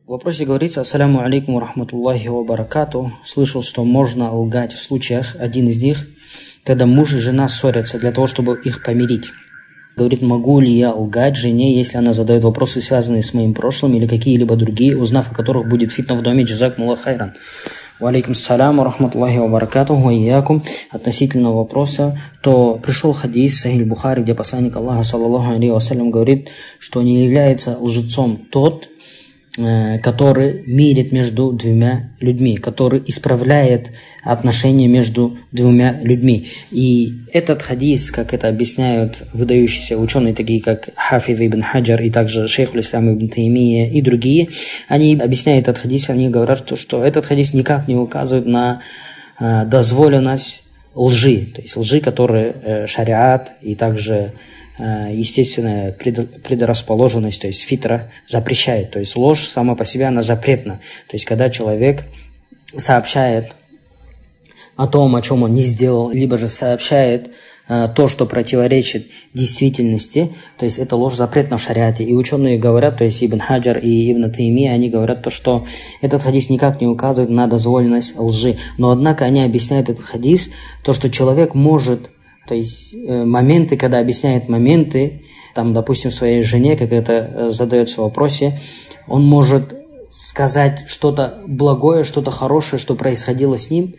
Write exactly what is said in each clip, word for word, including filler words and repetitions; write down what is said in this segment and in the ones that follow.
В вопросе говорится: «Ассаляму алейкум ва рахматуллахи ва баракату». Слышал, что можно лгать в случаях, один из них, когда муж и жена ссорятся, для того, чтобы их помирить. Говорит: могу ли я лгать жене, если она задает вопросы, связанные с моим прошлым, или какие-либо другие, узнав о которых будет фитна в доме? Джазакумуллах хайран. Ва алейкум ассалям ва рахматуллахи ва баракату. Ва иякум. Относительно вопроса, то пришел хадис Сахих Бухари, где посланник Аллаха, саллаллаху алейхи вассалям, говорит, что не является лжецом тот, который мирит между двумя людьми, который исправляет отношения между двумя людьми. И этот хадис, как это объясняют выдающиеся ученые, такие как Хафиз ибн Хаджар и также шейх аль-Ислам ибн Таймия и другие, они объясняют этот хадис, они говорят, что этот хадис никак не указывает на дозволенность лжи, то есть лжи, которые шариат и также естественная предрасположенность, то есть фитра, запрещает. То есть ложь сама по себе, она запретна. То есть когда человек сообщает о том, о чем он не сделал, либо же сообщает то, что противоречит действительности, то есть это ложь запретна в шариате. И ученые говорят, то есть Ибн Хаджар и Ибн Тайми, они говорят то, что этот хадис никак не указывает на дозволенность лжи. Но однако они объясняют этот хадис, то, что человек может, то есть э, моменты, когда объясняет моменты, там, допустим, своей жене, как это э, задается в вопросе, он может сказать что-то благое, что-то хорошее, что происходило с ним,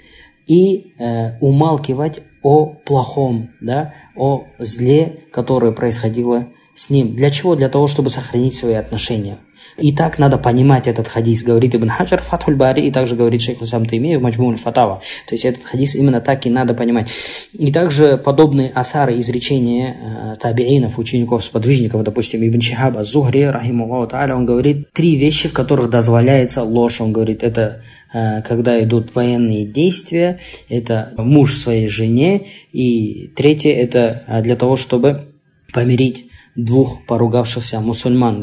и э, умалкивать о плохом, да, о зле, которое происходило с ним. Для чего? Для того, чтобы сохранить свои отношения. И так надо понимать этот хадис, говорит Ибн Хаджар в Фатхуль Бари, и также говорит шейх аль-Ислам Таймия в Маджму аль-Фатава. То есть этот хадис именно так и надо понимать. И также подобные асары, изречения э, табиинов, учеников, сподвижников, допустим, Ибн Шихаб аз-Зухри, рахималлаху та'аля, он говорит, три вещи, в которых дозволяется ложь. Он говорит, это э, когда идут военные действия, это муж своей жене, и третье, это э, для того, чтобы помирить двух поругавшихся мусульман,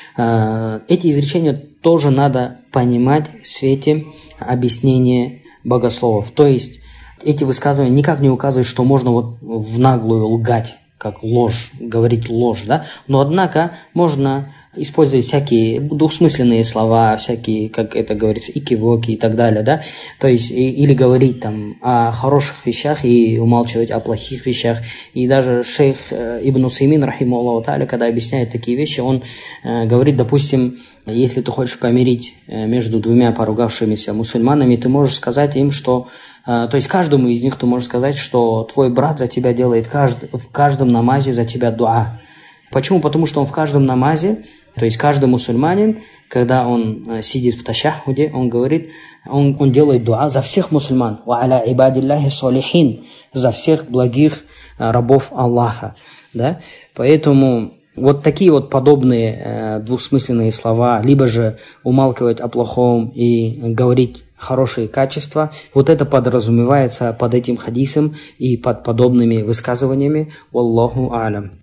да? Эти изречения тоже надо понимать в свете объяснения богословов. То есть эти высказывания никак не указывают, что можно вот в наглую лгать, как ложь, говорить ложь, да? Но однако можно использовать всякие двухсмысленные слова, всякие, как это говорится, икивоки и так далее, да, то есть, и, или говорить там о хороших вещах и умалчивать о плохих вещах. И даже шейх Ибн Усаймин, рахималлаху та'аля, когда объясняет такие вещи, он э, говорит, допустим, если ты хочешь помирить между двумя поругавшимися мусульманами, ты можешь сказать им, что, э, то есть каждому из них ты можешь сказать, что твой брат за тебя делает кажд, в каждом намазе за тебя дуа. Почему? Потому что он в каждом намазе, то есть каждый мусульманин, когда он э, сидит в ташахуде, он говорит, он, он делает дуа за всех мусульман, ва аля ибадиллахи салихин, за всех благих э, рабов Аллаха, да? Поэтому вот такие вот подобные э, двусмысленные слова, либо же умалкивать о плохом и говорить хорошие качества, вот это подразумевается под этим хадисом и под подобными высказываниями. Валлаху а'лям.